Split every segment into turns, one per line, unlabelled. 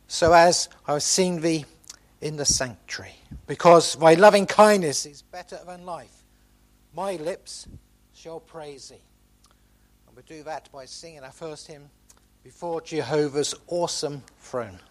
so as I have seen thee in the sanctuary. Because thy loving kindness is better than life, my lips shall praise thee. And we do that by singing our first hymn, Before Jehovah's Awesome Throne.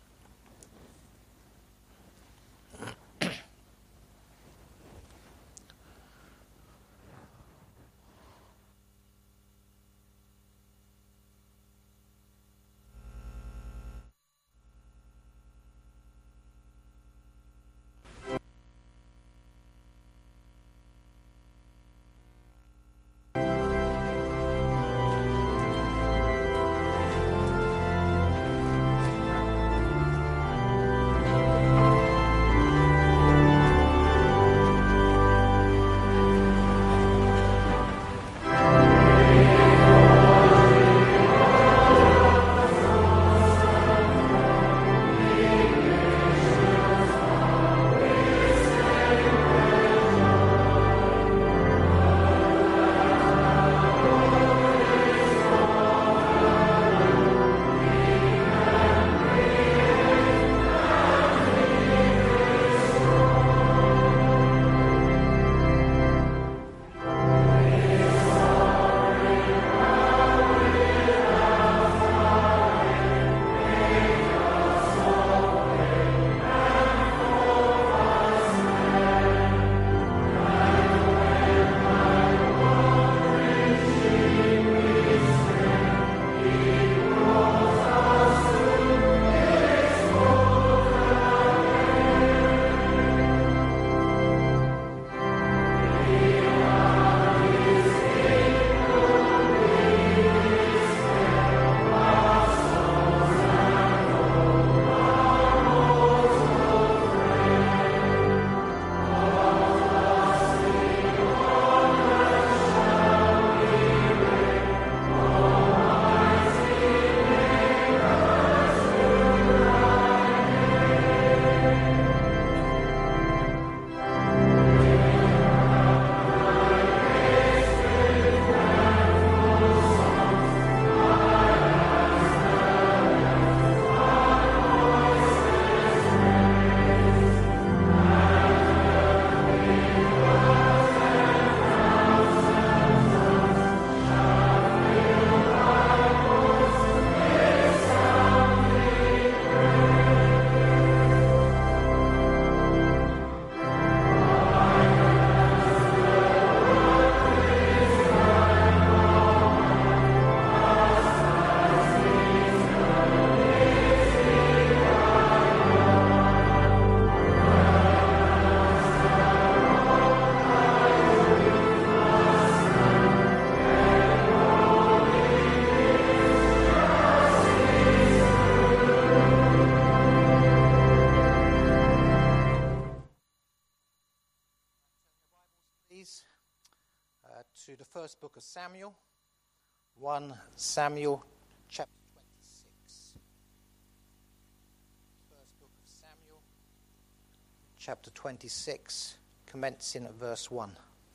To the first book of Samuel, 1 Samuel chapter 26. First book of Samuel, chapter 26, commencing at verse 1.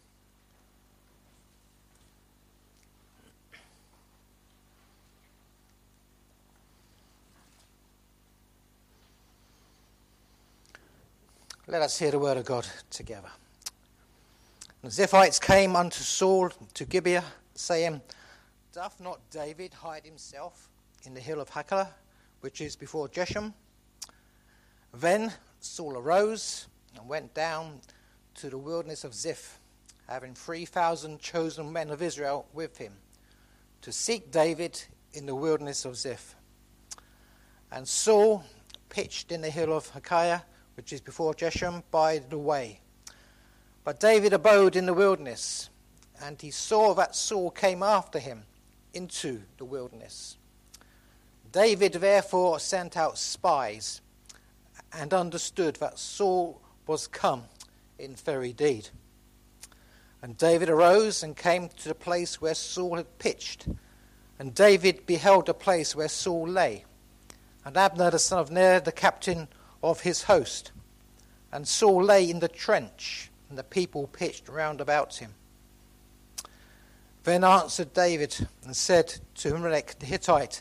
Let us hear the word of God together. The Ziphites came unto Saul to Gibeah, saying, Doth not David hide himself in the hill of Hachilah, which is before Jesham? Then Saul arose and went down to the wilderness of Ziph, having 3,000 chosen men of Israel with him, to seek David in the wilderness of Ziph. And Saul pitched in the hill of Hachilah, which is before Jesham, by the way. But David abode in the wilderness, and he saw that Saul came after him into the wilderness. David therefore sent out spies, and understood that Saul was come in very deed. And David arose and came to the place where Saul had pitched. And David beheld the place where Saul lay, and Abner the son of Ner, the captain of his host. And Saul lay in the trench, and the people pitched round about him. Then answered David and said to Ahimelech the Hittite,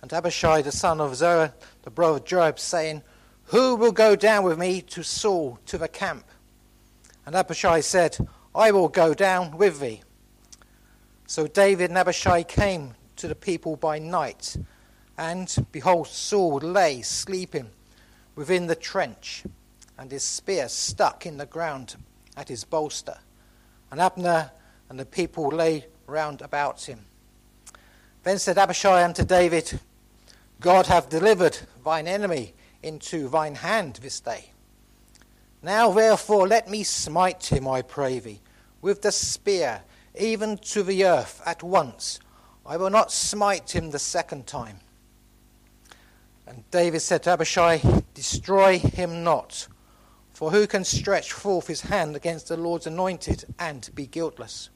and Abishai the son of Zeruiah, the brother of Joab, saying, Who will go down with me to Saul to the camp? And Abishai said, I will go down with thee. So David and Abishai came to the people by night, and behold, Saul lay sleeping within the trench, and his spear stuck in the ground at his bolster. And Abner and the people lay round about him. Then said Abishai unto David, God hath delivered thine enemy into thine hand this day. Now therefore let me smite him, I pray thee, with the spear, even to the earth at once. I will not smite him the second time. And David said to Abishai, Destroy him not, for who can stretch forth his hand against the Lord's anointed and be guiltless?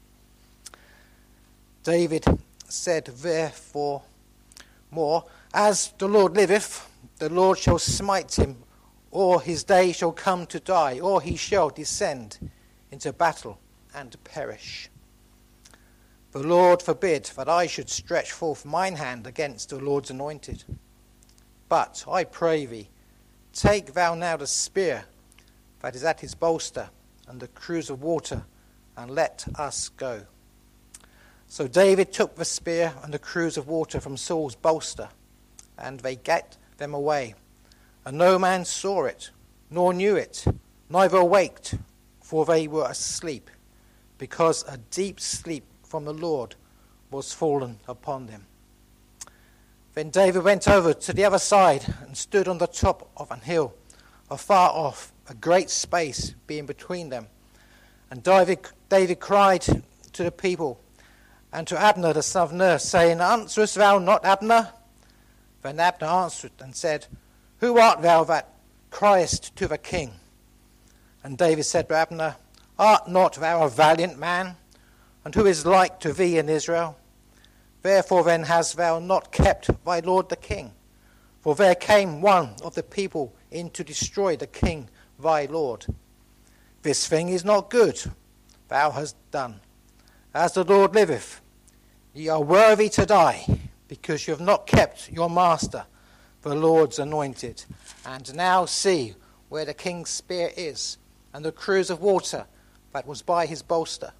David said therefore more, As the Lord liveth, the Lord shall smite him, or his day shall come to die, or he shall descend into battle and perish. The Lord forbid that I should stretch forth mine hand against the Lord's anointed. But I pray thee, take thou now the spear that is at his bolster, and the cruse of water, and let us go. So David took the spear and the cruse of water from Saul's bolster, and they gat them away. And no man saw it, nor knew it, neither awaked, for they were asleep, because a deep sleep from the Lord was fallen upon them. Then David went over to the other side and stood on the top of an hill, afar off, a great space being between them. And David cried to the people and to Abner the son of Ner, saying, Answerest thou not, Abner? Then Abner answered and said, Who art thou that criest to the king? And David said to Abner, Art not thou a valiant man? And who is like to thee in Israel? Therefore then hast thou not kept thy lord the king? For there came one of the people in to destroy the king thy lord. This thing is not good thou hast done. As the Lord liveth, ye are worthy to die, because you have not kept your master, the Lord's anointed. And now see where the king's spear is, and the cruse of water that was by his bolster.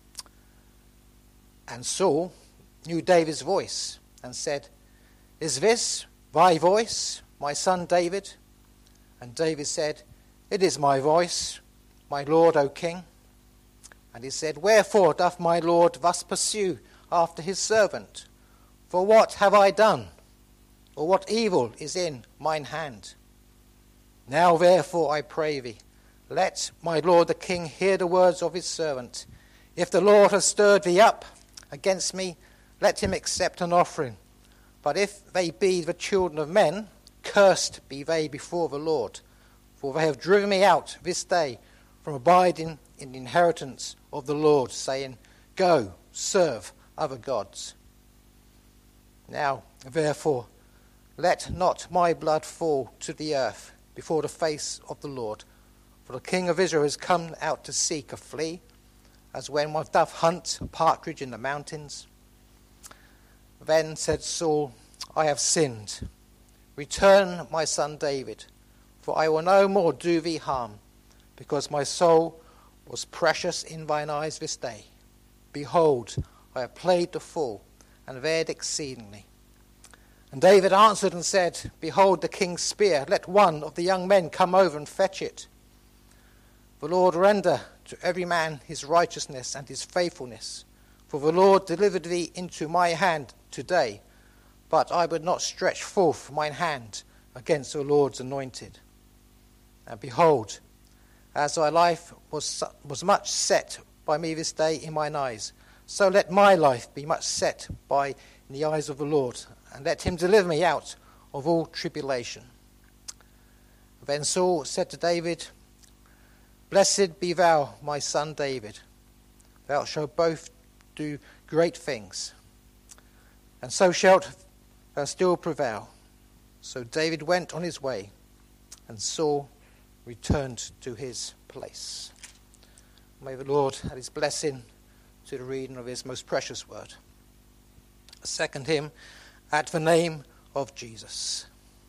And Saul knew David's voice, and said, Is this thy voice, my son David? And David said, It is my voice, my lord, O king. And he said, Wherefore doth my lord thus pursue after his servant? For what have I done? Or what evil is in mine hand? Now therefore I pray thee, let my lord the king hear the words of his servant. If the Lord has stirred thee up against me, let him accept an offering. But if they be the children of men, cursed be they before the Lord. For they have driven me out this day from abiding in the inheritance of the Lord, saying, Go, serve other gods. Now, therefore, let not my blood fall to the earth before the face of the Lord. For the king of Israel is come out to seek a flea, as when one doth hunt a partridge in the mountains. Then said Saul, I have sinned. Return, my son David, for I will no more do thee harm, because my soul was precious in thine eyes this day. Behold, I have played the fool, and fared exceedingly. And David answered and said, Behold the king's spear, let one of the young men come over and fetch it. The Lord render to every man his righteousness and his faithfulness. For the Lord delivered thee into my hand today, but I would not stretch forth mine hand against the Lord's anointed. And behold, as thy life was much set by me this day in mine eyes, so let my life be much set by in the eyes of the Lord, and let him deliver me out of all tribulation. Then Saul said to David, Blessed be thou, my son David. Thou shalt both do great things, and so shalt thou still prevail. So David went on his way, and Saul returned to his place. May the Lord add his blessing to the reading of his most precious word. A second hymn, at the name of Jesus.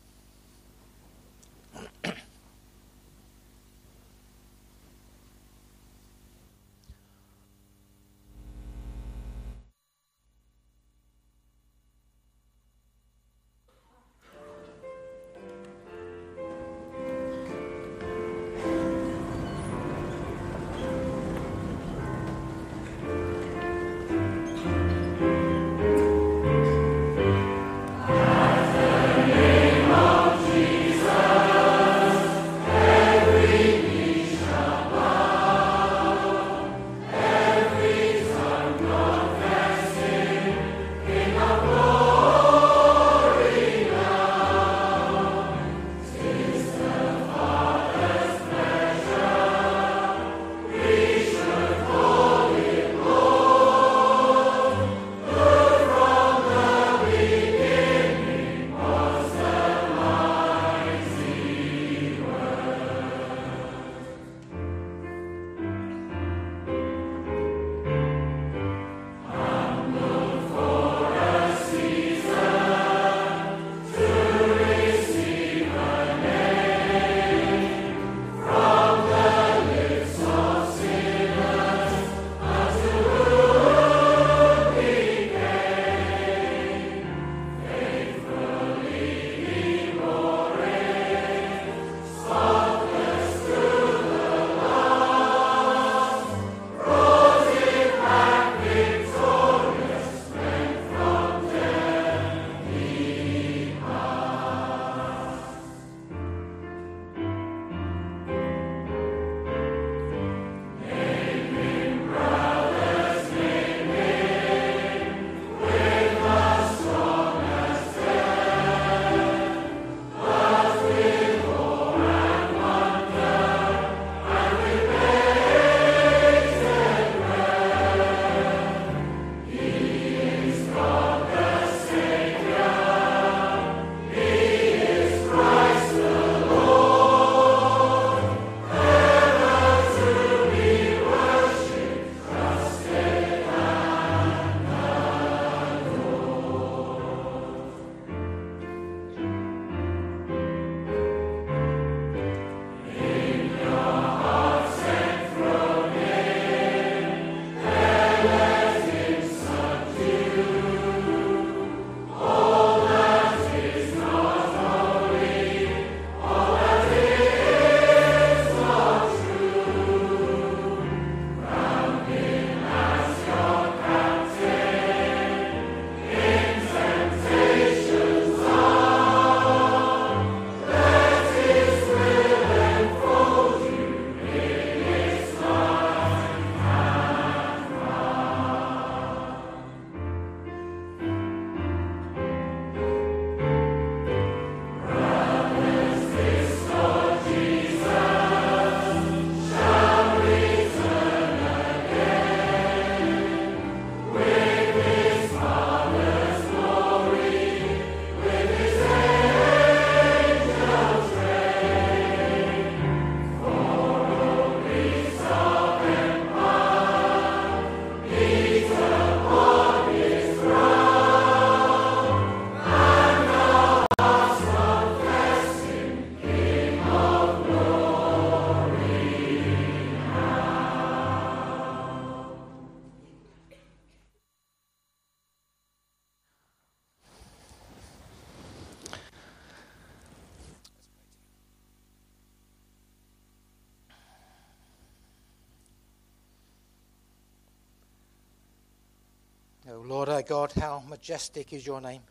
O Lord our God, how majestic is your name.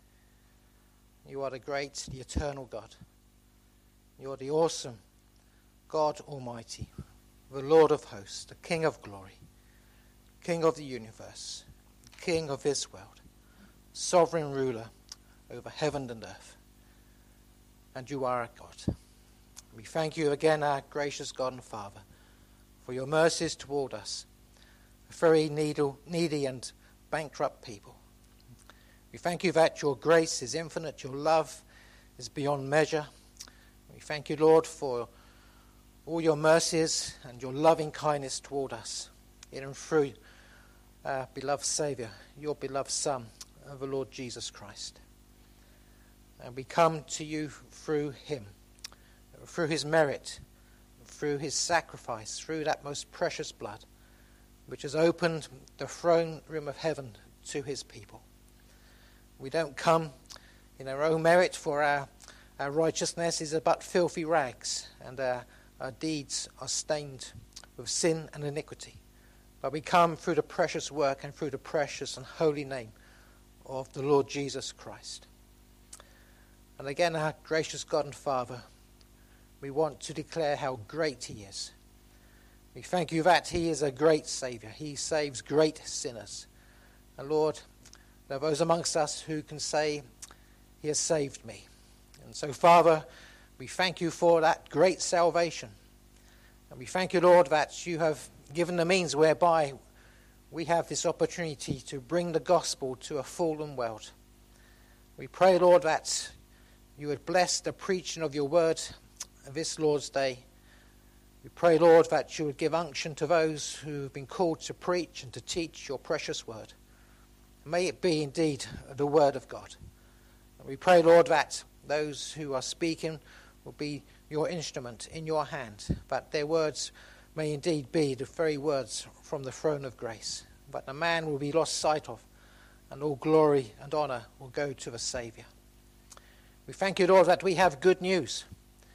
You are the great, the eternal God. You are the awesome God Almighty, the Lord of hosts, the King of glory, King of the universe, King of this world, sovereign ruler over heaven and earth. And you are our God. We thank you again, our gracious God and Father, for your mercies toward us, a very needy and bankrupt people. We thank you that your grace is infinite, your love is beyond measure. We thank you, Lord, for all your mercies and your loving kindness toward us, in and through our beloved Saviour, your beloved Son, the Lord Jesus Christ. And we come to you through him, through his merit, through his sacrifice, through that most precious blood, which has opened the throne room of heaven to his people. We don't come in our own merit, for our righteousness is but filthy rags, and our deeds are stained with sin and iniquity. But we come through the precious work and through the precious and holy name of the Lord Jesus Christ. And again, our gracious God and Father, we want to declare how great he is. We thank you that he is a great Saviour. He saves great sinners. And Lord, there are those amongst us who can say, he has saved me. And so, Father, we thank you for that great salvation. And we thank you, Lord, that you have given the means whereby we have this opportunity to bring the gospel to a fallen world. We pray, Lord, that you would bless the preaching of your word this Lord's Day. We pray, Lord, that you would give unction to those who have been called to preach and to teach your precious word. May it be indeed the word of God. And we pray, Lord, that those who are speaking will be your instrument in your hand, that their words may indeed be the very words from the throne of grace, but the man will be lost sight of, and all glory and honour will go to the Saviour. We thank you, Lord, that we have good news,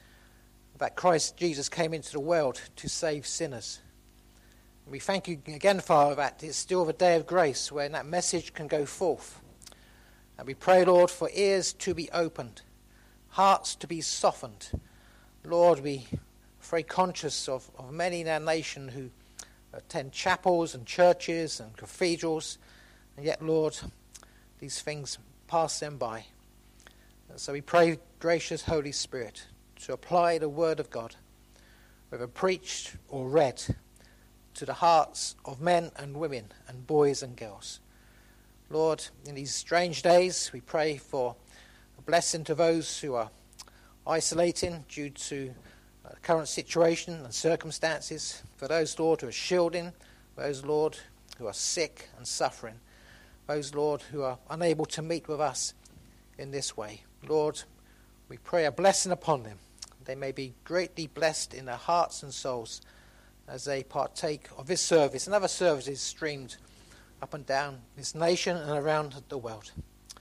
that Christ Jesus came into the world to save sinners. And we thank you again, Father, that it's still the day of grace when that message can go forth. And we pray, Lord, for ears to be opened, hearts to be softened. Lord, we are very conscious of many in our nation who attend chapels and churches and cathedrals, and yet, Lord, these things pass them by. And so we pray, gracious Holy Spirit, to apply the word of God, whether preached or read, to the hearts of men and women and boys and girls. Lord, in these strange days, we pray for a blessing to those who are isolating due to the current situation and circumstances, for those, Lord, who are shielding, those, Lord, who are sick and suffering, those, Lord, who are unable to meet with us in this way. Lord, we pray a blessing upon them. They may be greatly blessed in their hearts and souls as they partake of this service and other services streamed up and down this nation and around the world.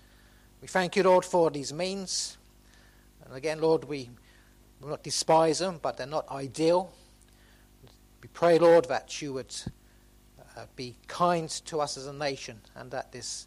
We thank you, Lord, for these means. And again, Lord, we will not despise them, but they're not ideal. We pray, Lord, that you would be kind to us as a nation, and that this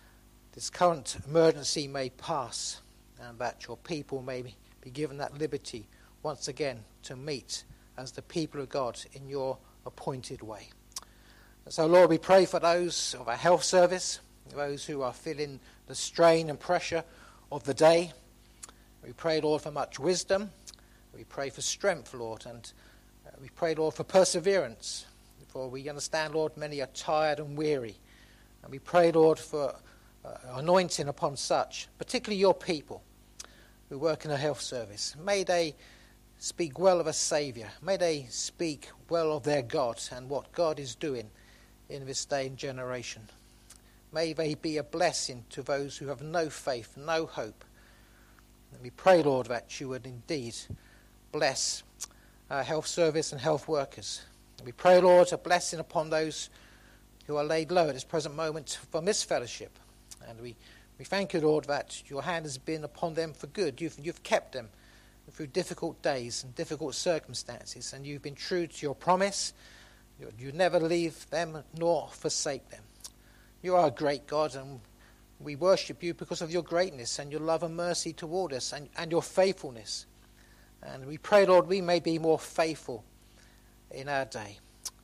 current emergency may pass, and that your people may be given that liberty once again to meet as the people of God in your appointed way. So, Lord, we pray for those of our health service, those who are feeling the strain and pressure of the day. We pray, Lord, for much wisdom. We pray for strength, Lord, and we pray, Lord, for perseverance. For we understand, Lord, many are tired and weary. And we pray, Lord, for anointing upon such, particularly your people who work in a health service. May they speak well of a Saviour. May they speak well of their God and what God is doing in this day and generation. May they be a blessing to those who have no faith, no hope. And we pray, Lord, that you would indeed bless our health service and health workers. And we pray, Lord, a blessing upon those who are laid low at this present moment from this fellowship. And we thank you, Lord, that your hand has been upon them for good. You've kept them through difficult days and difficult circumstances, and you've been true to your promise. You never leave them nor forsake them. You are a great God, and we worship you because of your greatness and your love and mercy toward us and your faithfulness. And we pray, Lord, we may be more faithful in our day.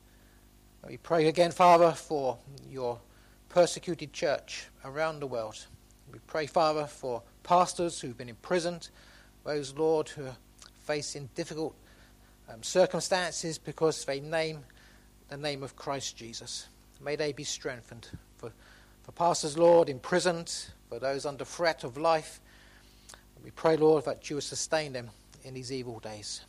We pray again, Father, for your persecuted church around the world. We pray, Father, for pastors who've been imprisoned, those, Lord, who are facing difficult circumstances because they name the name of Christ Jesus. May they be strengthened. For pastors, Lord, imprisoned, for those under threat of life, we pray, Lord, that you will sustain them in these evil days.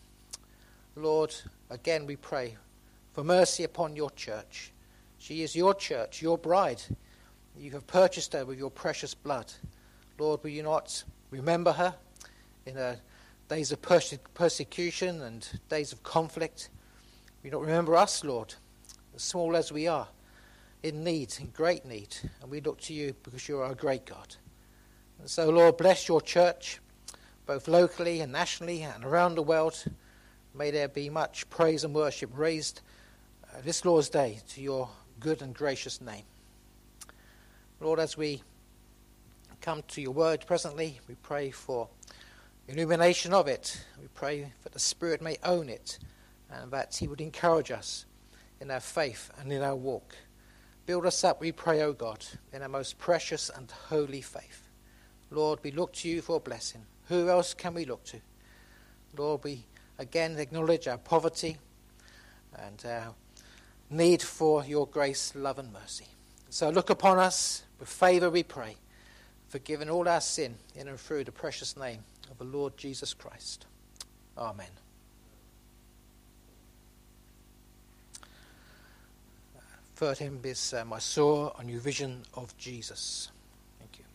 Lord, again we pray for mercy upon your church. She is your church, your bride. You have purchased her with your precious blood. Lord, will you not remember her in her days of persecution and days of conflict. We don't remember us, Lord, as small as we are, in need, in great need. And we look to you because you're our great God. And so, Lord, bless your church, both locally and nationally and around the world. May there be much praise and worship raised this Lord's Day to your good and gracious name. Lord, as we come to your word presently, we pray for illumination of it. We pray that the Spirit may own it and that he would encourage us in our faith and in our walk. Build us up, we pray, O God, in our most precious and holy faith. Lord, we look to you for a blessing. Who else can we look to? Lord, we again acknowledge our poverty and our need for your grace, love and mercy. So look upon us with favour, we pray, forgiving all our sin in and through the precious name of the Lord Jesus Christ. Amen. Third hymn is I Saw a New Vision of Jesus. Thank you.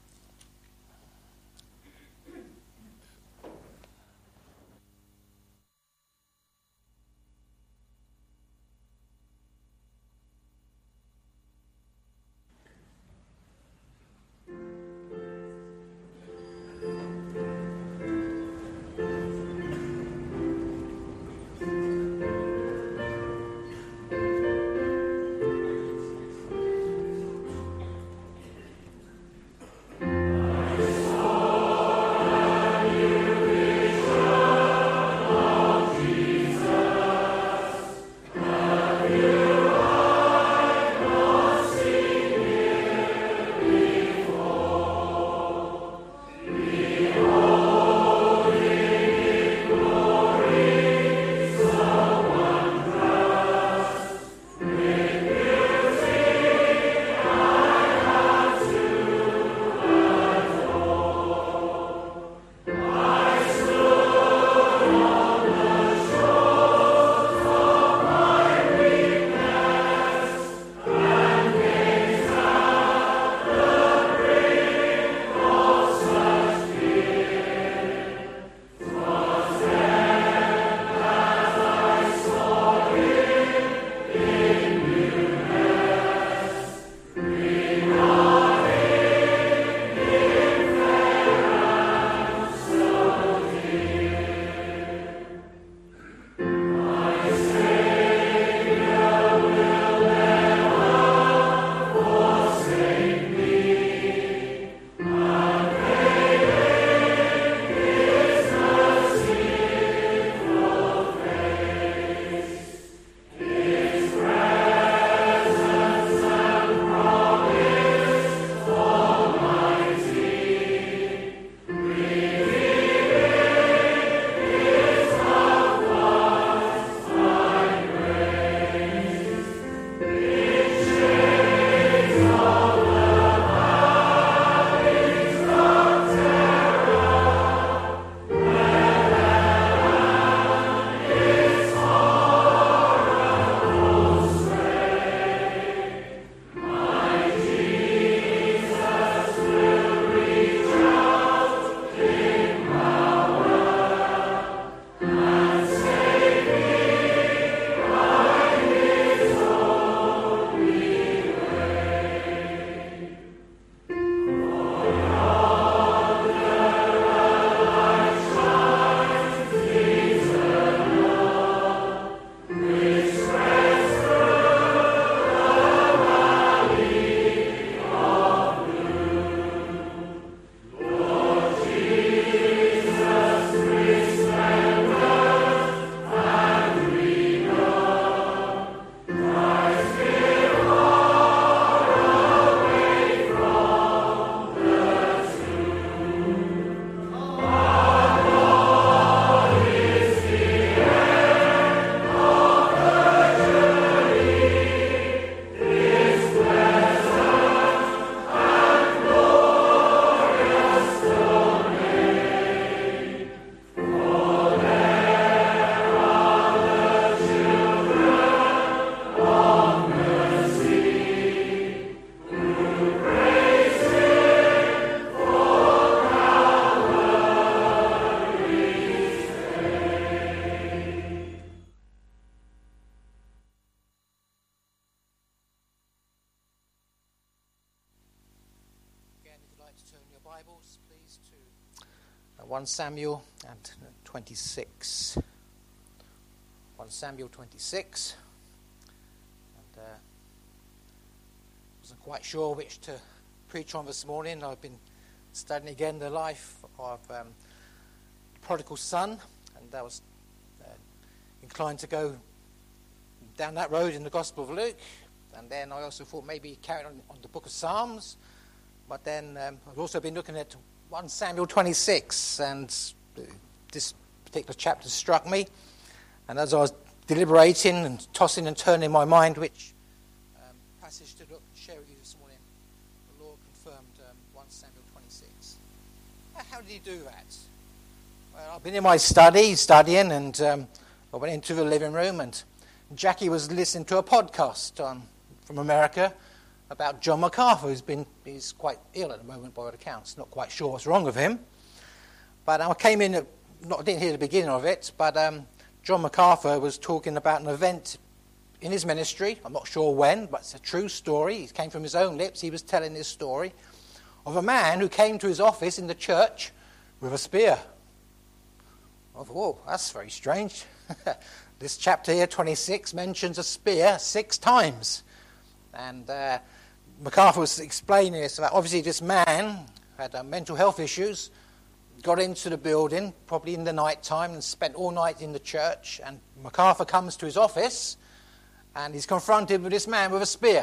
Bibles, please, to 1 Samuel and 26. 1 Samuel 26. And wasn't quite sure which to preach on this morning. I've been studying again the life of the prodigal son, and I was inclined to go down that road in the Gospel of Luke. And then I also thought maybe carry on the book of Psalms. But then I've also been looking at 1 Samuel 26, and this particular chapter struck me. And as I was deliberating and tossing and turning in my mind which passage to share with you this morning, the Lord confirmed 1 Samuel 26. How did he do that? Well, I've been in my studying, and I went into the living room, and Jackie was listening to a podcast from America about John MacArthur, he's quite ill at the moment by all accounts. Not quite sure what's wrong with him. But I came in, I didn't hear the beginning of it, but John MacArthur was talking about an event in his ministry. I'm not sure when, but it's a true story. It came from his own lips. He was telling this story of a man who came to his office in the church with a spear. I thought, whoa, that's very strange. This chapter here, 26, mentions a spear 6 times. And MacArthur was explaining this about, obviously this man had mental health issues, got into the building, probably in the night time, and spent all night in the church. And MacArthur comes to his office, and he's confronted with this man with a spear.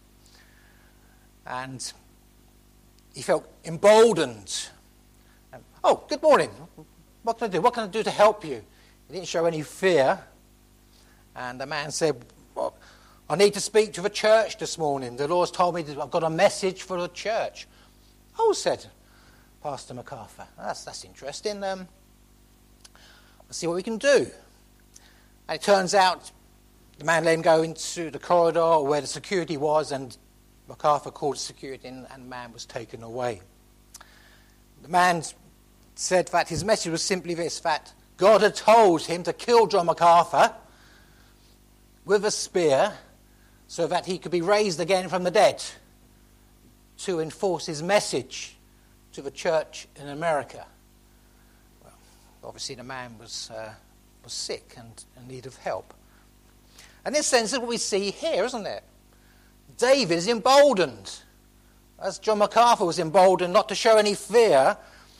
And he felt emboldened. And, oh, good morning. What can I do? What can I do to help you? He didn't show any fear. And the man said, well, I need to speak to the church this morning. The Lord's told me that I've got a message for the church. Oh, said Pastor MacArthur. That's interesting. Let's see what we can do. And it turns out the man let him go into the corridor where the security was, and MacArthur called security, and the man was taken away. The man said that his message was simply this, that God had told him to kill John MacArthur with a spear so that he could be raised again from the dead, to enforce his message to the church in America. Well, obviously the man was sick and in need of help. And this sense is what we see here, isn't it? David is emboldened. As John MacArthur was emboldened not to show any fear,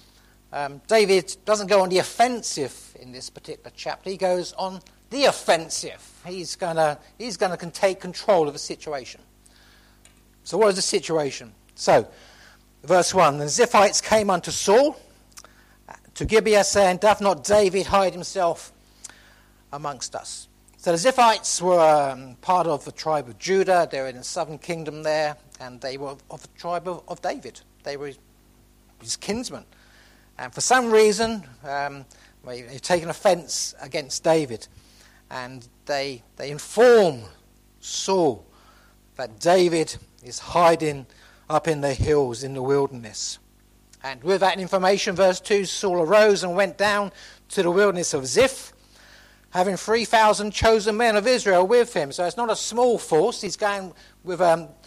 David doesn't go on the offensive in this particular chapter. He goes on the offensive. He's going to take control of the situation. So what is the situation? So, verse 1, the Ziphites came unto Saul to Gibeah, saying, doth not David hide himself amongst us? So the Ziphites were part of the tribe of Judah. They were in the southern kingdom there, and they were of the tribe of David. They were his kinsmen. And for some reason, they've taken offense against David. And they inform Saul that David is hiding up in the hills in the wilderness. And with that information, verse 2, Saul arose and went down to the wilderness of Ziph, having 3,000 chosen men of Israel with him. So it's not a small force. He's going with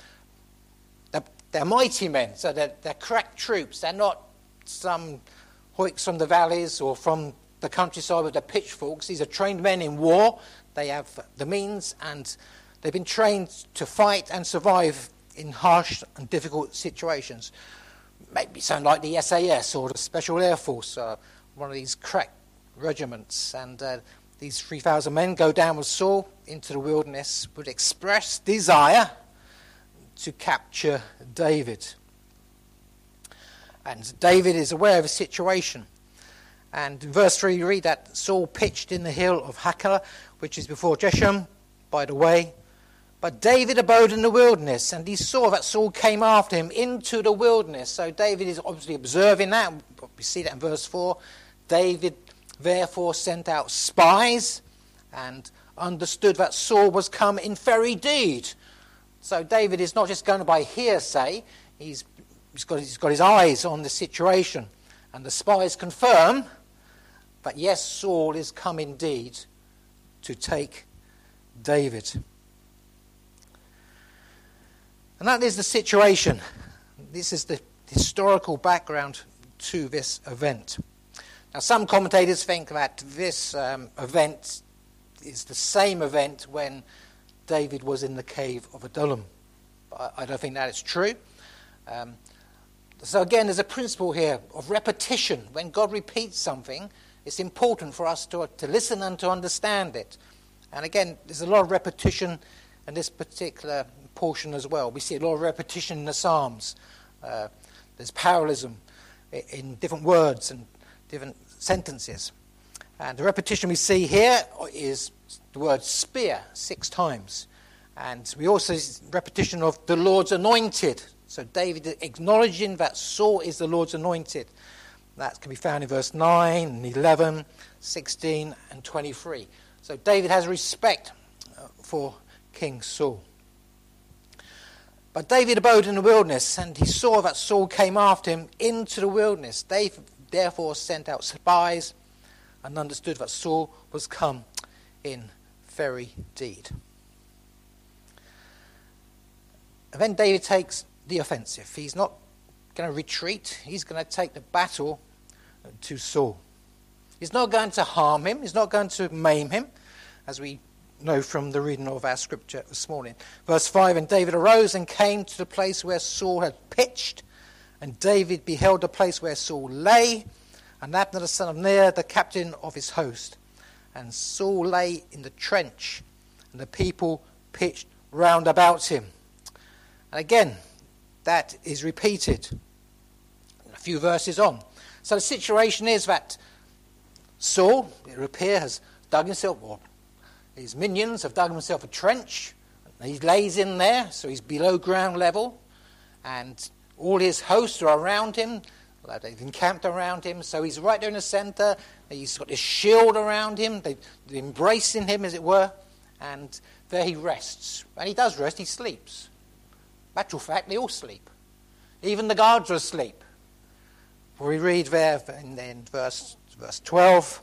they're mighty men. So they're crack troops. They're not some hoiks from the valleys or from the countryside with their pitchforks. These are trained men in war. They have the means, and they've been trained to fight and survive in harsh and difficult situations. Maybe sound like the SAS or the Special Air Force, one of these crack regiments. And these 3,000 men go down with Saul into the wilderness with express desire to capture David. And David is aware of the situation. And in verse 3 you read that Saul pitched in the hill of Hachilah, which is before Jesham, by the way. But David abode in the wilderness, and he saw that Saul came after him into the wilderness. So David is obviously observing that. We see that in verse 4. David therefore sent out spies and understood that Saul was come in very deed. So David is not just going by hearsay. He's got his eyes on the situation. And the spies confirm that yes, Saul is come indeed to take David. And that is the situation. This is the historical background to this event. Now, some commentators think that this event is the same event when David was in the cave of Adullam. But I don't think that is true. So again, there's a principle here of repetition. When God repeats something, it's important for us to listen and to understand it. And again, there's a lot of repetition in this particular portion as well. We see a lot of repetition in the Psalms. There's parallelism in different words and different sentences. And the repetition we see here is the word spear 6 times. And we also see repetition of the Lord's anointed. So David acknowledging that Saul is the Lord's anointed. That can be found in verse 9, and 11, 16, and 23. So David has respect for King Saul. But David abode in the wilderness, and he saw that Saul came after him into the wilderness. David therefore sent out spies and understood that Saul was come in very deed. And then David takes the offensive. He's not going to retreat. He's going to take the battle to Saul. He's not going to harm him. He's not going to maim him, as we know from the reading of our scripture this morning. Verse 5, and David arose and came to the place where Saul had pitched, and David beheld the place where Saul lay, and Abner the son of Ner, the captain of his host. And Saul lay in the trench, and the people pitched round about him. And again, that is repeated a few verses on. So the situation is that Saul, it would appear, has dug himself, or his minions have dug himself a trench. He lays in there, so he's below ground level, and all his hosts are around him. They've encamped around him, so he's right there in the centre. He's got his shield around him. They're embracing him, as it were, and there he rests. And he does rest, he sleeps. Actual fact, they all sleep. Even the guards are asleep. We read there in verse 12,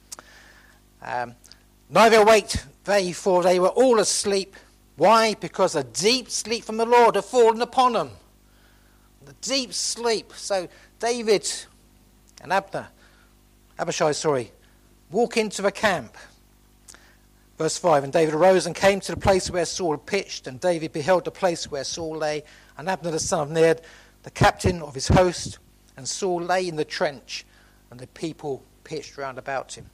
neither awaked they, for they were all asleep. Why? Because a deep sleep from the Lord had fallen upon them. The deep sleep. So David and Abishai, walk into the camp. Verse 5, and David arose and came to the place where Saul had pitched, and David beheld the place where Saul lay, and Abner the son of Ner, the captain of his host, and Saul lay in the trench, and the people pitched round about him.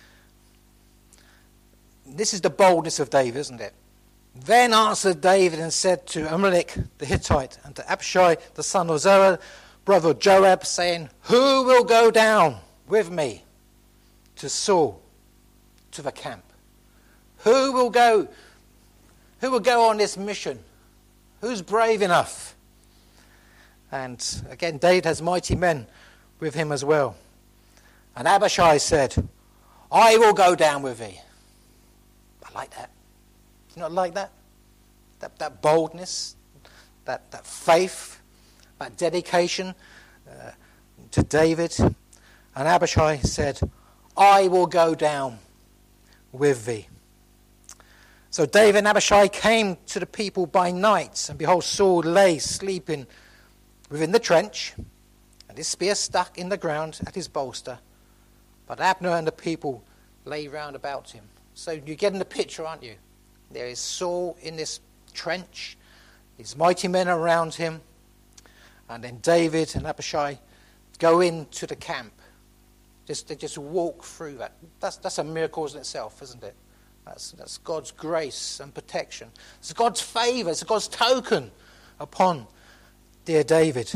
This is the boldness of David, isn't it? Then answered David and said to Ahimelech the Hittite, and to Abishai the son of Zeruiah, brother of Joab, saying, who will go down with me to Saul, to the camp? Who will go on this mission? Who's brave enough? And again, David has mighty men with him as well. And Abishai said, I will go down with thee. I like that. Do you not like that? That boldness, that faith, that dedication to David. And Abishai said, I will go down with thee. So David and Abishai came to the people by night, and behold, Saul lay sleeping within the trench, and his spear stuck in the ground at his bolster. But Abner and the people lay round about him. So you're getting the picture, aren't you? There is Saul in this trench, his mighty men around him, and then David and Abishai go into the camp. They just walk through that. That's a miracle in itself, isn't it? That's God's grace and protection. It's God's favour. It's God's token upon dear David.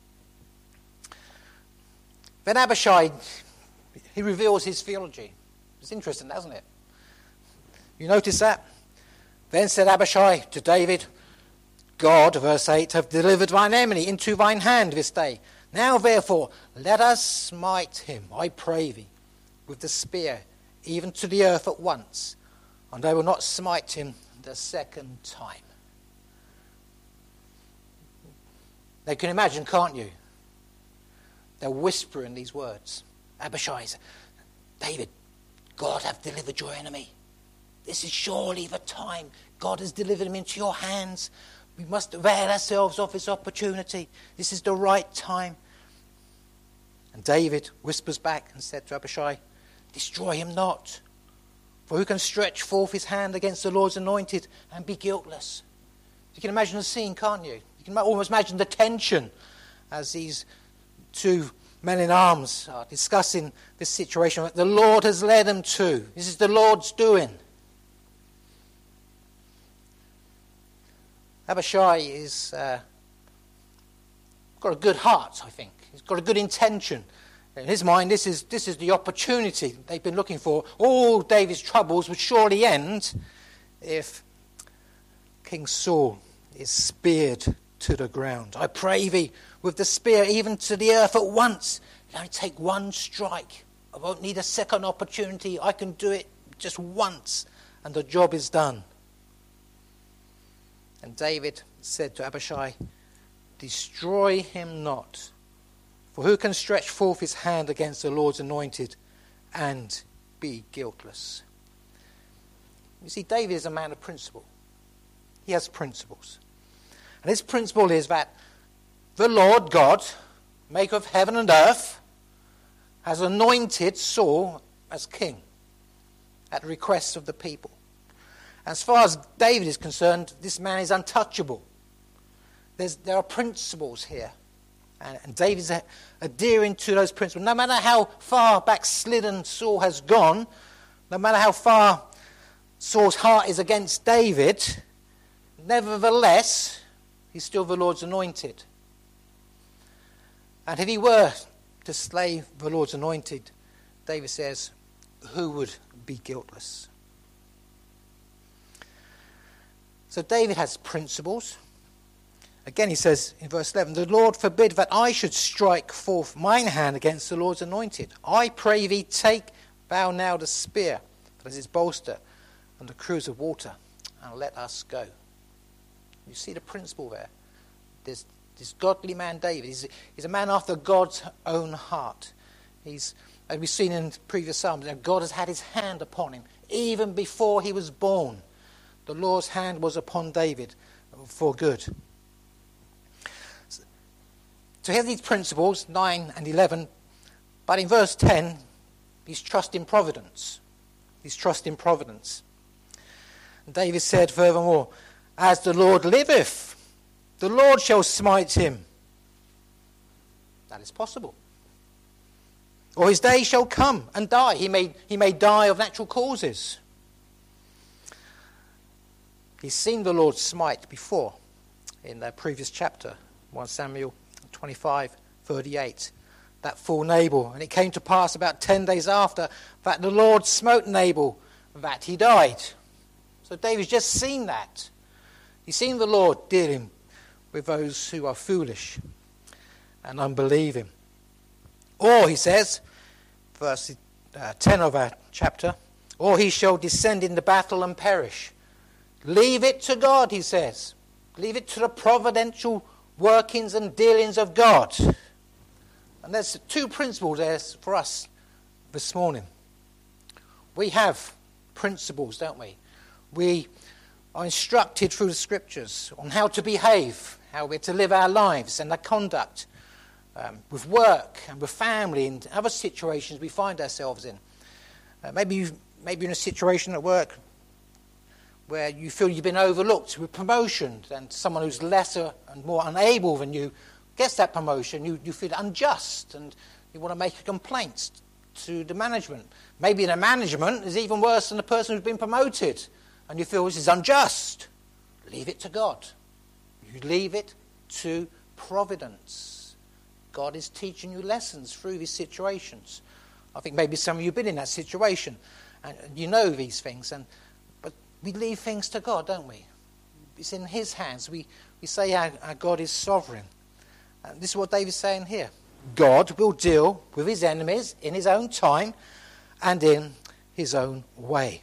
Then Abishai, he reveals his theology. It's interesting, isn't it? You notice that? Then said Abishai to David, God, verse 8, have delivered thine enemy into thine hand this day. Now therefore, let us smite him, I pray thee, with the spear, even to the earth at once, and I will not smite him the second time. They can imagine, can't you? They're whispering these words. Abishai said, David, God hath delivered your enemy. This is surely the time. God has delivered him into your hands. We must avail ourselves of this opportunity. This is the right time. And David whispers back and said to Abishai, destroy him not. For who can stretch forth his hand against the Lord's anointed and be guiltless? You can imagine the scene, can't you? You can almost imagine the tension as these two men in arms are discussing this situation that the Lord has led them to. This is the Lord's doing. Abishai is got a good heart, I think. He's got a good intention. In his mind, this is the opportunity they've been looking for. All David's troubles would surely end if King Saul is speared to the ground. I pray thee, with the spear even to the earth at once. It only take one strike. I won't need a second opportunity. I can do it just once, and the job is done. And David said to Abishai, destroy him not. For who can stretch forth his hand against the Lord's anointed and be guiltless? You see, David is a man of principle. He has principles. And his principle is that the Lord God, maker of heaven and earth, has anointed Saul as king at the request of the people. As far as David is concerned, this man is untouchable. There are principles here. And David is adhering to those principles. No matter how far backslidden Saul has gone, no matter how far Saul's heart is against David, nevertheless, he's still the Lord's anointed. And if he were to slay the Lord's anointed, David says, who would be guiltless? So David has principles. Again, he says in verse 11, the Lord forbid that I should strike forth mine hand against the Lord's anointed. I pray thee, take thou now the spear that is his bolster and the cruse of water, and let us go. You see the principle there. There's this godly man David. He's a man after God's own heart. As we've seen in previous Psalms, God has had his hand upon him even before he was born. The Lord's hand was upon David for good. So here's these principles, 9 and 11. But in verse 10, he's trusting providence. He's trusting providence. And David said furthermore, as the Lord liveth, the Lord shall smite him. That is possible. Or his day shall come and die. He may die of natural causes. He's seen the Lord smite before in the previous chapter, 1 Samuel 25:38, that fool Nabal. And it came to pass about 10 days after that the Lord smote Nabal, that he died. So David's just seen that. He's seen the Lord dealing with those who are foolish and unbelieving. Or, he says, verse 10 of our chapter, or he shall descend in the battle and perish. Leave it to God, he says. Leave it to the providential workings and dealings of God. And there's two principles there for us this morning. We have principles, don't we? We are instructed through the scriptures on how to behave, how we're to live our lives and our conduct with work and with family and other situations we find ourselves in. Maybe you're in a situation at work where you feel you've been overlooked with promotion, and someone who's lesser and more unable than you gets that promotion. You feel unjust and you want to make a complaint to the management. Maybe the management is even worse than the person who's been promoted, and you feel this is unjust. Leave it to God. You leave it to providence. God is teaching you lessons through these situations. I think maybe some of you have been in that situation, and you know these things, but we leave things to God, don't we? It's in his hands. We say our God is sovereign. And this is what David's saying here. God will deal with his enemies in his own time and in his own way.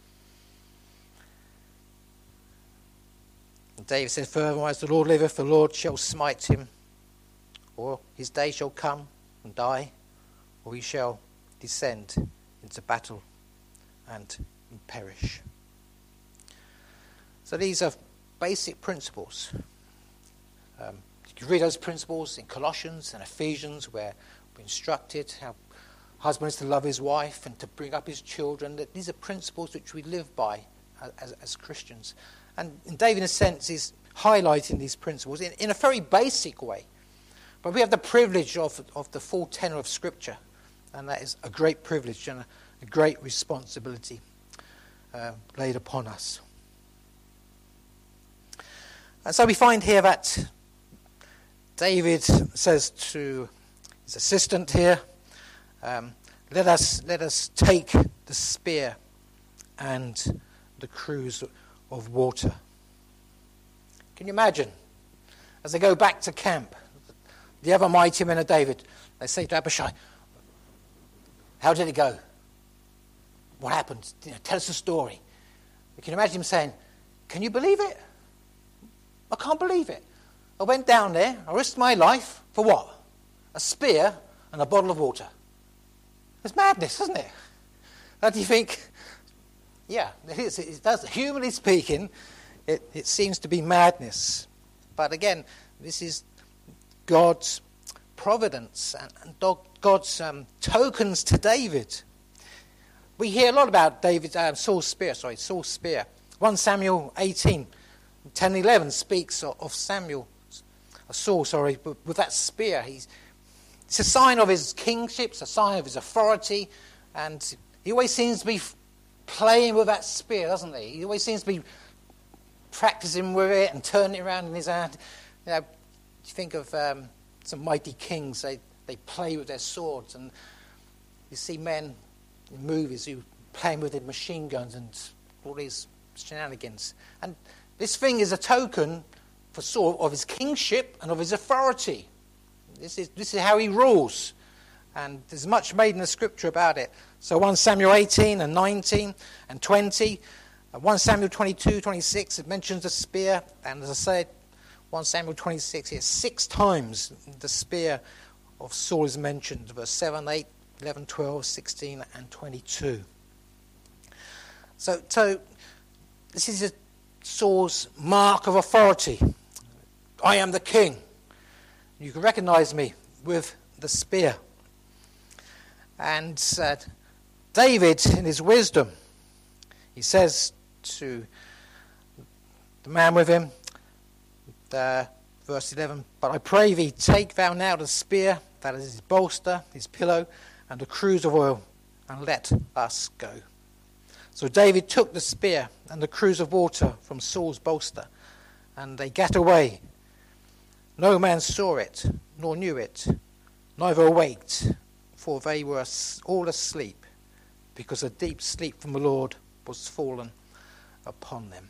And David said furthermore, as the Lord liveth, the Lord shall smite him, or his day shall come and die, or he shall descend into battle and perish. So these are basic principles. You can read those principles in Colossians and Ephesians, where we're instructed how husband is to love his wife and to bring up his children. That these are principles which we live by as Christians. And David, in a sense, is highlighting these principles in a very basic way. But we have the privilege of the full tenor of Scripture, and that is a great privilege and a great responsibility laid upon us. And so we find here that David says to his assistant here, let us take the spear and the cruse of water. Can you imagine? As they go back to camp, the other mighty men of David, they say to Abishai, how did it go? What happened? Tell us the story. You can imagine him saying, can you believe it? I can't believe it. I went down there, I risked my life for what? A spear and a bottle of water. It's madness, isn't it? How do you think? Yeah, it is. It does. Humanly speaking, it seems to be madness. But again, this is God's providence and God's tokens to David. We hear a lot about Saul's spear. 1 Samuel 18, 10 and 11 speaks of Saul, with that spear. It's a sign of his kingship, it's a sign of his authority, and he always seems to be playing with that spear, doesn't he? He always seems to be practicing with it and turning it around in his hand. You think of some mighty kings, they play with their swords, and you see men in movies who playing with their machine guns and all these shenanigans. And this thing is a token for Saul of his kingship and of his authority. This is how he rules. And there's much made in the scripture about it. So 1 Samuel 18 and 19 and 20. 1 Samuel 22, 26, it mentions the spear. And as I said, 1 Samuel 26, here 6 times the spear of Saul is mentioned. Verse 7, 8, 11, 12, 16 and 22. So this is Saul's mark of authority. I am the king. You can recognize me with the spear. And David, in his wisdom, he says to the man with him, verse 11, but I pray thee, take thou now the spear, that is his bolster, his pillow, and the cruse of oil, and let us go. So David took the spear and the cruse of water from Saul's bolster, and they gat away. No man saw it, nor knew it, neither awaked, for they were all asleep, because a deep sleep from the Lord was fallen upon them.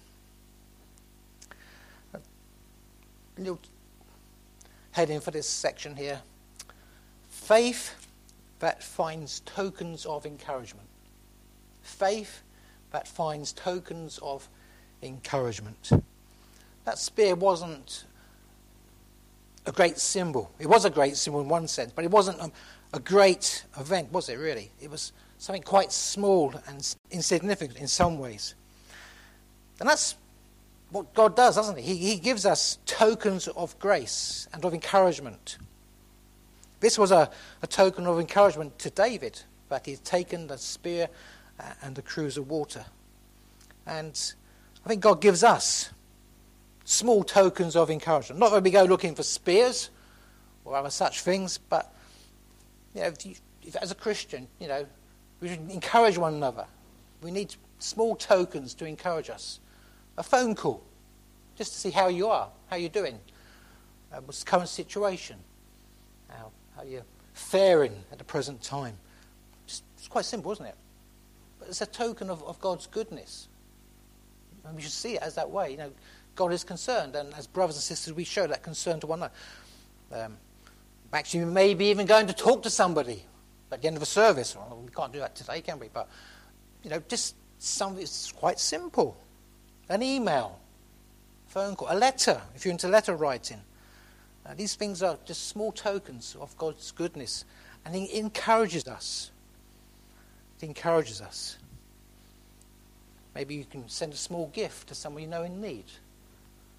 A little heading for this section here. Faith that finds tokens of encouragement. Faith that finds tokens of encouragement. That spear wasn't a great symbol. It was a great symbol in one sense, but it wasn't a great event, was it really? It was something quite small and insignificant in some ways. And that's what God does, doesn't he? He gives us tokens of grace and of encouragement. This was a token of encouragement to David, that he'd taken the spear and the cruse of water. And I think God gives us small tokens of encouragement. Not that we go looking for spears or other such things, but if as a Christian, we should encourage one another. We need small tokens to encourage us. A phone call, just to see how you are, how you're doing, what's the current situation, how you're faring at the present time. It's quite simple, isn't it? But it's a token of God's goodness. And we should see it as that way. God is concerned, and as brothers and sisters, we show that concern to one another. Actually, we may be even going to talk to somebody at the end of a service. Well, we can't do that today, can we? But, just something it's quite simple. An email, phone call, a letter, if you're into letter writing. These things are just small tokens of God's goodness, and it encourages us. It encourages us. Maybe you can send a small gift to someone you know in need.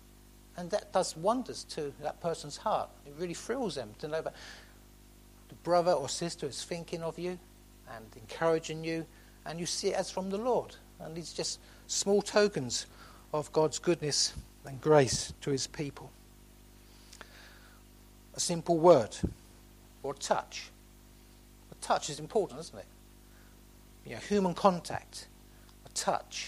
And that does wonders to that person's heart. It really thrills them to know that the brother or sister is thinking of you and encouraging you, and you see it as from the Lord. And these just small tokens of God's goodness and grace to his people. A simple word or touch. A touch is important, isn't it? You know, human contact, a touch,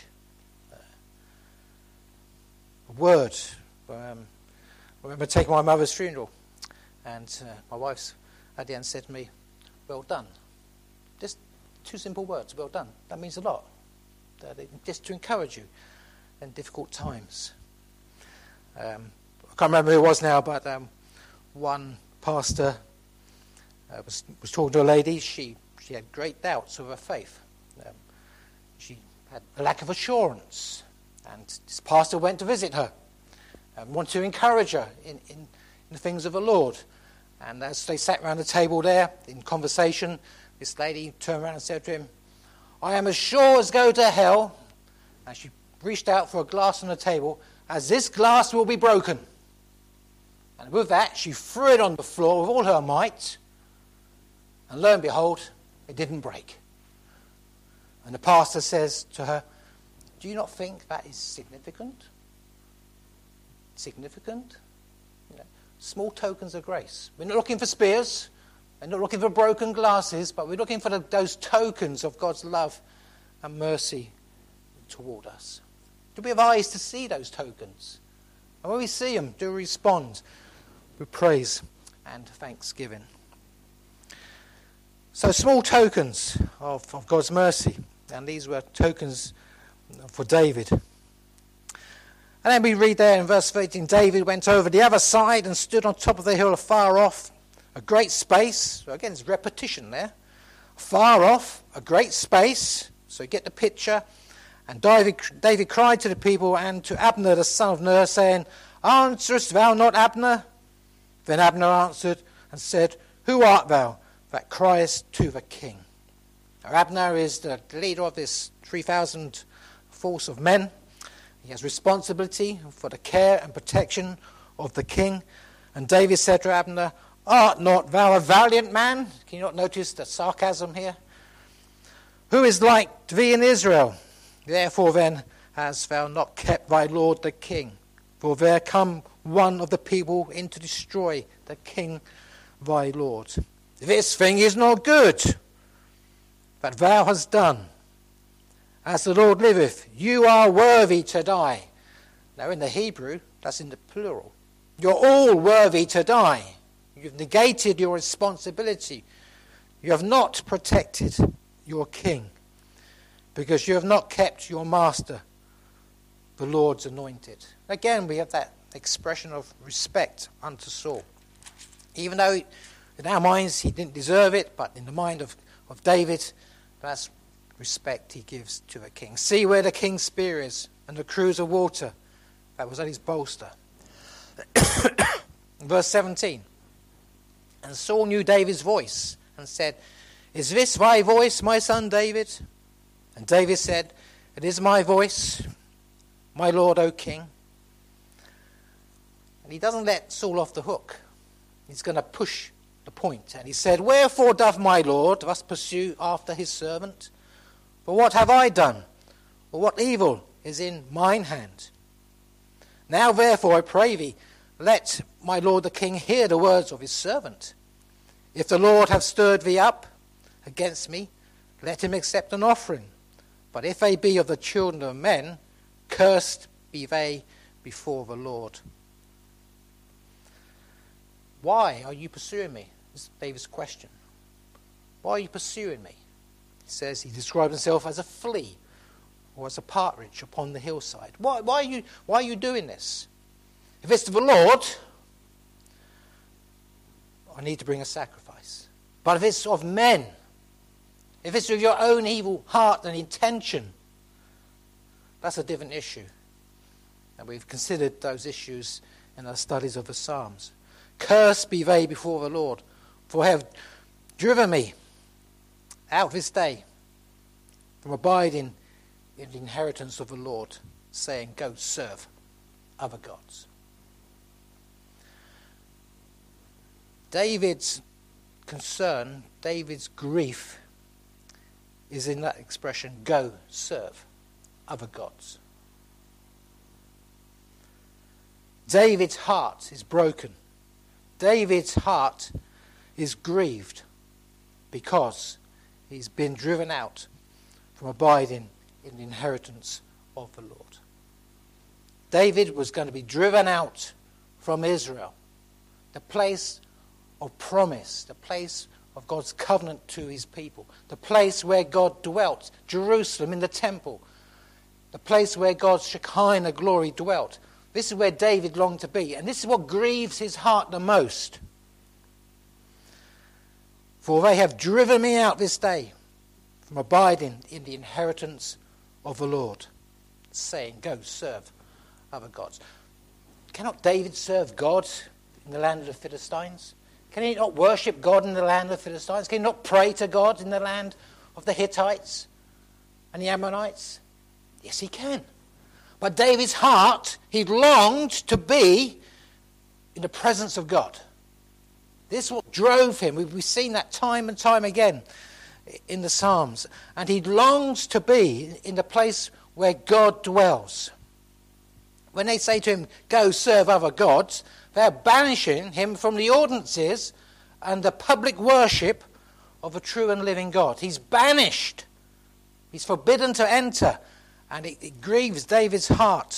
a word. I remember taking my mother's funeral, and my wife's at the end said to me, "Well done." Just two simple words, "Well done." That means a lot. Just to encourage you in difficult times. I can't remember who it was now, but one pastor was talking to a lady. She had great doubts of her faith. She had a lack of assurance, and this pastor went to visit her and wanted to encourage her in the things of the Lord. And as they sat around the table there in conversation, this lady turned around and said to him, "I am as sure as go to hell," and she reached out for a glass on the table, "as this glass will be broken." And with that, she threw it on the floor with all her might, and lo and behold, it didn't break. And the pastor says to her, "Do you not think that is significant?" Significant? You know, small tokens of grace. We're not looking for spears. We're not looking for broken glasses, but we're looking for those tokens of God's love and mercy toward us. Do we have eyes to see those tokens? And when we see them, do we respond with praise and thanksgiving? So small tokens of God's mercy. And these were tokens for David. And then we read there in verse 13, David went over the other side and stood on top of the hill afar off, a great space. So again, there's repetition there. Far off, a great space. So you get the picture. And David cried to the people and to Abner the son of Ner, saying, "Answerest thou not, Abner?" Then Abner answered and said, "Who art thou that criest to the king?" Now, Abner is the leader of this 3,000 force of men. He has responsibility for the care and protection of the king. And David said to Abner, "Art not thou a valiant man?" Can you not notice the sarcasm here? "Who is like thee in Israel? Therefore then hast thou not kept thy lord the king. For there come one of the people in to destroy the king thy lord. This thing is not good that thou hast done. As the Lord liveth, you are worthy to die." Now in the Hebrew, that's in the plural. You're all worthy to die. You've negated your responsibility. You have not protected your king, because you have not kept your master, the Lord's anointed. Again, we have that expression of respect unto Saul. Even though in our minds he didn't deserve it, but in the mind of David, that's respect he gives to the king. See where the king's spear is and the cruse of water that was at his bolster. Verse 17. And Saul knew David's voice and said, "Is this thy voice, my son David?" And David said, "It is my voice, my lord, O king." And he doesn't let Saul off the hook. He's going to push the point. And he said, "Wherefore doth my lord thus pursue after his servant? For what have I done? Or what evil is in mine hand? Now therefore I pray thee, let my lord the king hear the words of his servant. If the Lord have stirred thee up against me, let him accept an offering. But if they be of the children of men, cursed be they before the Lord." Why are you pursuing me? This is David's question. Why are you pursuing me? He says he describes himself as a flea or as a partridge upon the hillside. Why are you doing this? If it's to the Lord, I need to bring a sacrifice. But if it's of men, if it's with your own evil heart and intention, that's a different issue. And we've considered those issues in our studies of the Psalms. Cursed be they before the Lord, for they have driven me out this day from abiding in the inheritance of the Lord, saying, "Go serve other gods." David's concern, David's grief is in that expression, go serve other gods. David's heart is broken. David's heart is grieved because he's been driven out from abiding in the inheritance of the Lord. David was going to be driven out from Israel, the place of promise, the place of God's covenant to his people, the place where God dwelt, Jerusalem in the temple, the place where God's Shekinah glory dwelt. This is where David longed to be, and this is what grieves his heart the most. For they have driven me out this day from abiding in the inheritance of the Lord, saying, go serve other gods. Cannot David serve God in the land of the Philistines? Can he not worship God in the land of the Philistines? Can he not pray to God in the land of the Hittites and the Ammonites? Yes, he can. But David's heart, he longed to be in the presence of God. This is what drove him. We've seen that time and time again in the Psalms. And he longs to be in the place where God dwells. When they say to him, go serve other gods, they're banishing him from the ordinances and the public worship of a true and living God. He's banished. He's forbidden to enter. And it grieves David's heart.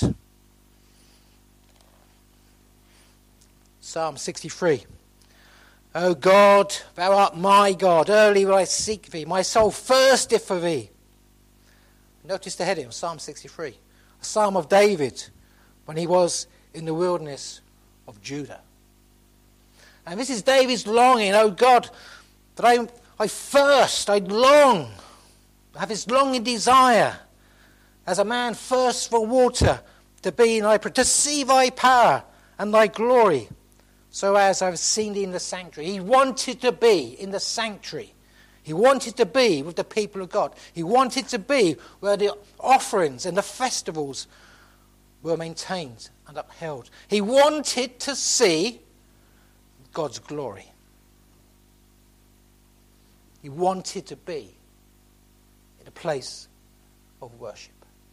Psalm 63. O God, thou art my God. Early will I seek thee. My soul thirsteth for thee. Notice the heading of Psalm 63. A psalm of David when he was in the wilderness of Judah. And this is David's longing. Oh God, that I thirst, I long, I have this longing desire, as a man thirsts for water, to be in thy presence, to see thy power and thy glory, so as I've seen thee in the sanctuary. He wanted to be in the sanctuary. He wanted to be with the people of God. He wanted to be where the offerings and the festivals were maintained and upheld. He wanted to see God's glory. He wanted to be in a place of worship.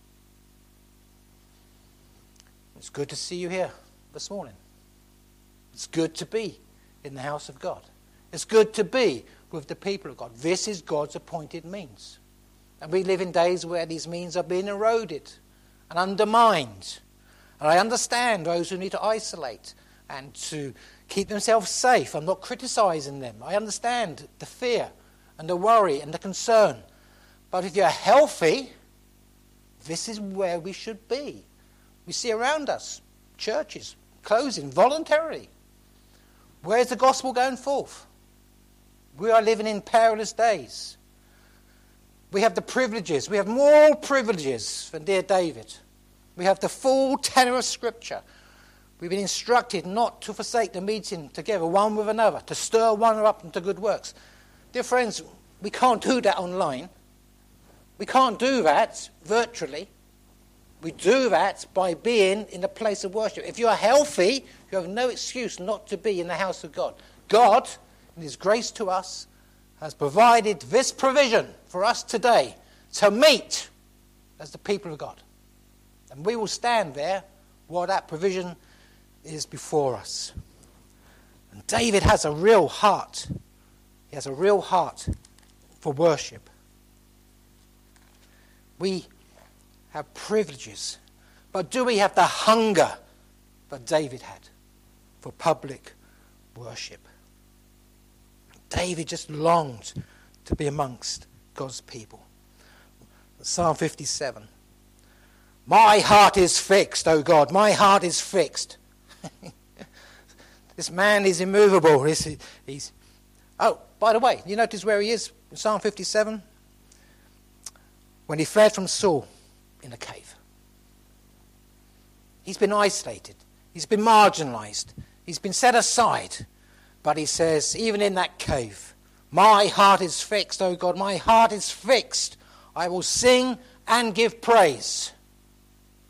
It's good to see you here this morning. It's good to be in the house of God. It's good to be with the people of God. This is God's appointed means. And we live in days where these means are being eroded and undermined. And I understand those who need to isolate and to keep themselves safe. I'm not criticizing them. I understand the fear and the worry and the concern. But if you're healthy, this is where we should be. We see around us churches closing voluntarily. Where's the gospel going forth? We are living in perilous days. We have the privileges. We have more privileges than dear David. We have the full tenor of Scripture. We've been instructed not to forsake the meeting together one with another, to stir one up into good works. Dear friends, we can't do that online. We can't do that virtually. We do that by being in the place of worship. If you are healthy, you have no excuse not to be in the house of God. God, in his grace to us, has provided this provision for us today to meet as the people of God. And we will stand there while that provision is before us. And David has a real heart. He has a real heart for worship. We have privileges, but do we have the hunger that David had for public worship? David just longed to be amongst God's people. Psalm 57. My heart is fixed, O God, my heart is fixed. This man is immovable. Oh, by the way, you notice where he is in Psalm 57? When he fled from Saul in a cave. He's been isolated. He's been marginalized. He's been set aside. But he says, even in that cave, my heart is fixed, O God, my heart is fixed. I will sing and give praise.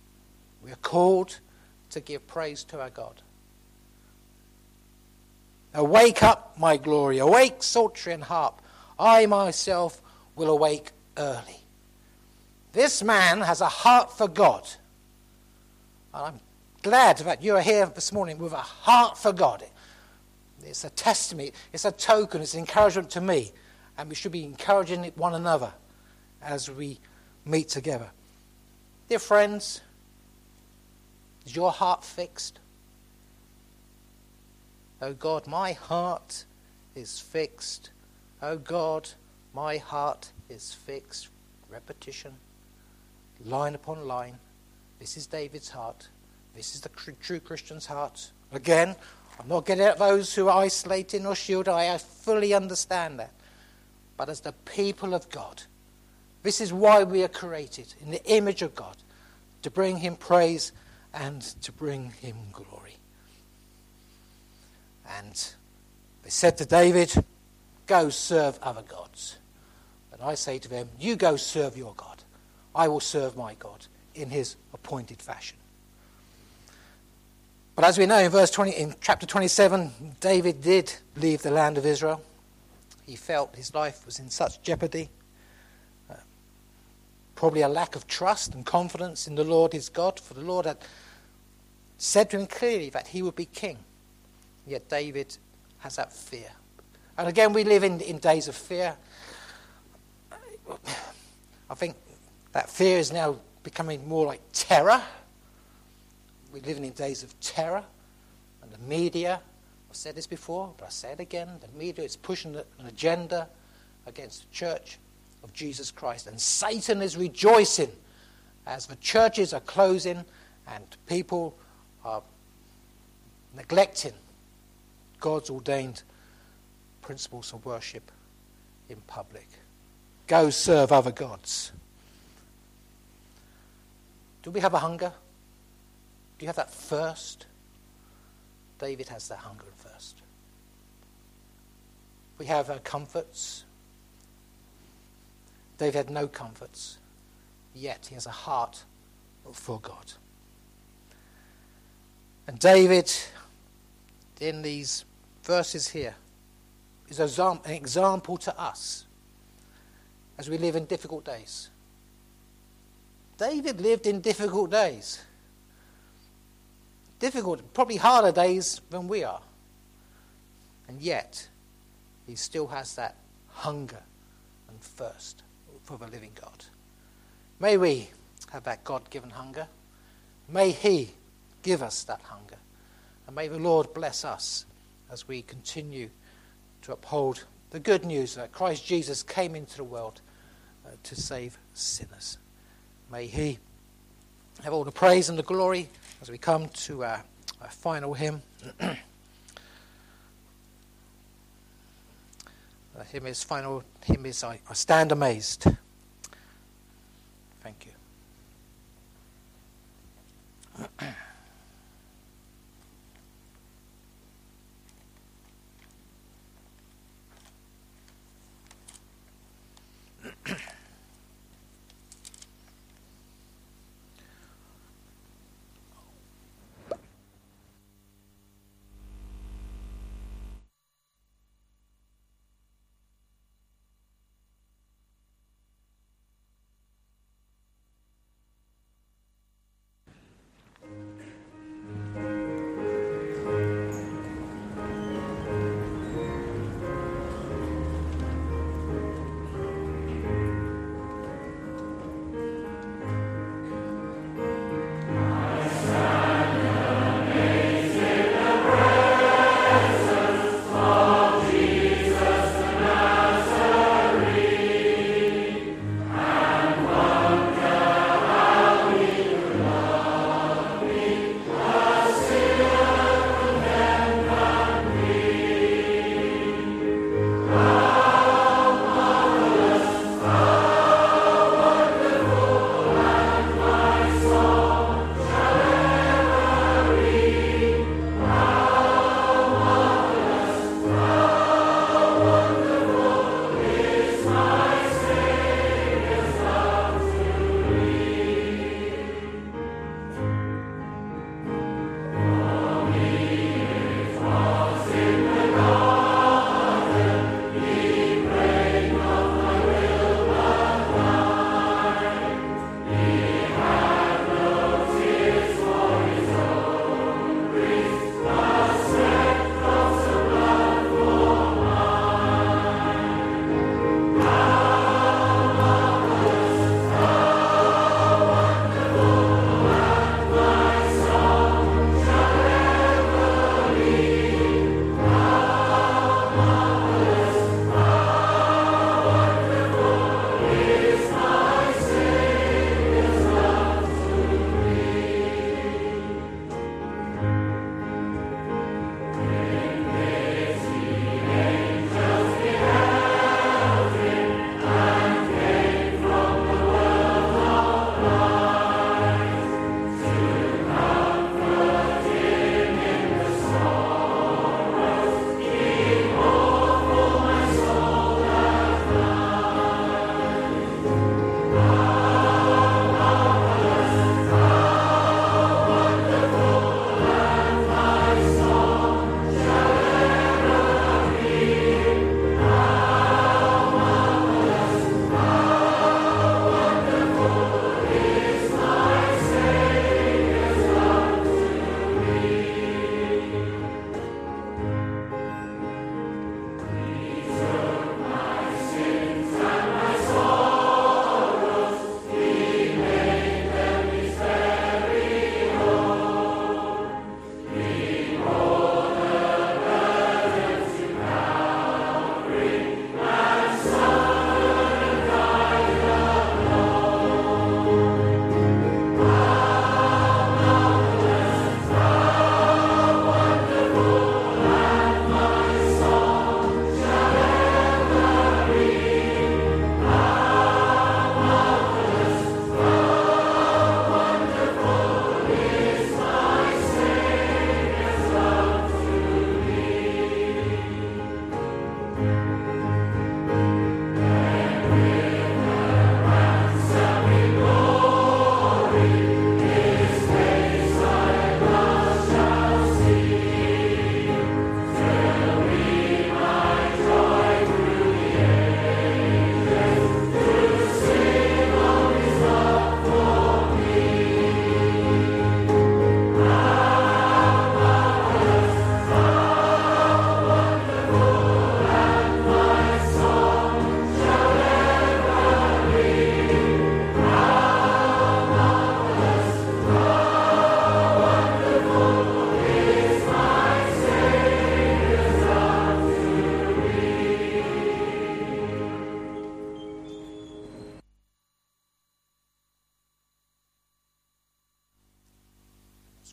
We are called to give praise to our God. Awake up, my glory. Awake, psaltery and harp. I myself will awake early. This man has a heart for God. And I'm glad that you are here this morning with a heart for God. It's a testimony, it's a token, it's an encouragement to me. And we should be encouraging one another as we meet together. Dear friends, is your heart fixed? Oh God, my heart is fixed. Oh God, my heart is fixed. Repetition, line upon line. This is David's heart. This is the true Christian's heart. Again, I'm not getting at those who are isolating or shielded. I fully understand that. But as the people of God, this is why we are created in the image of God, to bring him praise and to bring him glory. And they said to David, go serve other gods. And I say to them, you go serve your God. I will serve my God in his appointed fashion. But as we know in chapter 27, David did leave the land of Israel. He felt his life was in such jeopardy. Probably a lack of trust and confidence in the Lord his God, for the Lord had said to him clearly that he would be king. Yet David has that fear. And again, we live in days of fear. I think that fear is now becoming more like terror. We're living in days of terror. And the media, I've said this before, but I say it again, the media is pushing an agenda against the church of Jesus Christ. And Satan is rejoicing as the churches are closing and people are neglecting God's ordained principles of worship in public. Go serve other gods. Do we have a hunger? Do you have that thirst? David has that hunger and thirst. We have our comforts. David had no comforts, yet he has a heart for God. And David, in these verses here, is an example to us as we live in difficult days. David lived in difficult days. Difficult, probably harder days than we are. And yet, he still has that hunger and thirst for the living God. May we have that God-given hunger. May he give us that hunger. And may the Lord bless us as we continue to uphold the good news that Christ Jesus came into the world to save sinners. May he have all the praise and the glory as we come to our final hymn. Final hymn is I Stand Amazed. Thank you.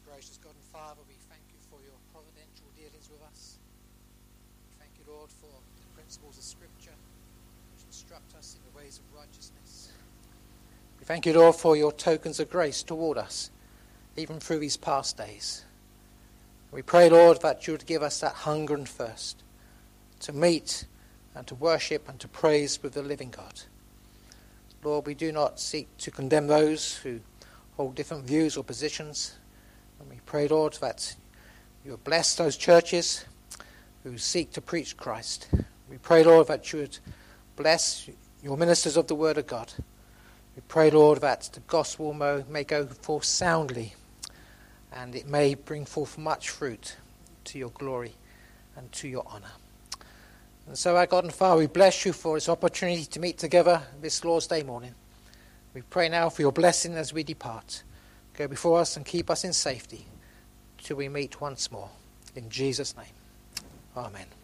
Most gracious God and Father, we thank you for your providential dealings with us. We thank you, Lord, for the principles of Scripture which instruct us in the ways of righteousness. We thank you, Lord, for your tokens of grace toward us, even through these past days. We pray, Lord, that you would give us that hunger and thirst to meet and to worship and to praise with the living God. Lord, we do not seek to condemn those who hold different views or positions. And we pray, Lord, that you would bless those churches who seek to preach Christ. We pray, Lord, that you would bless your ministers of the Word of God. We pray, Lord, that the gospel may go forth soundly and it may bring forth much fruit to your glory and to your honour. And so, our God and Father, we bless you for this opportunity to meet together this Lord's Day morning. We pray now for your blessing as we depart. Go before us and keep us in safety till we meet once more. In Jesus' name, amen.